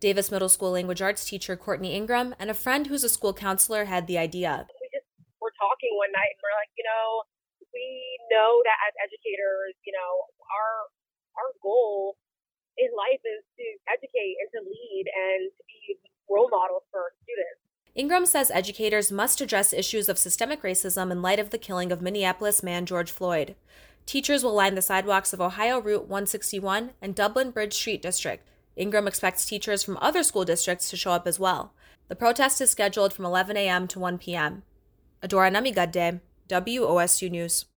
Davis Middle School language arts teacher Courtney Ingram and a friend who's a school counselor had the idea. We just were talking one night and we're like, we know that as educators, our goal in life is to educate and to lead and to be role models for our students. Ingram says educators must address issues of systemic racism in light of the killing of Minneapolis man George Floyd. Teachers will line the sidewalks of Ohio Route 161 and Dublin Bridge Street District. Ingram expects teachers from other school districts to show up as well. The protest is scheduled from 11 a.m. to 1 p.m. Adora Namigadde, WOSU News.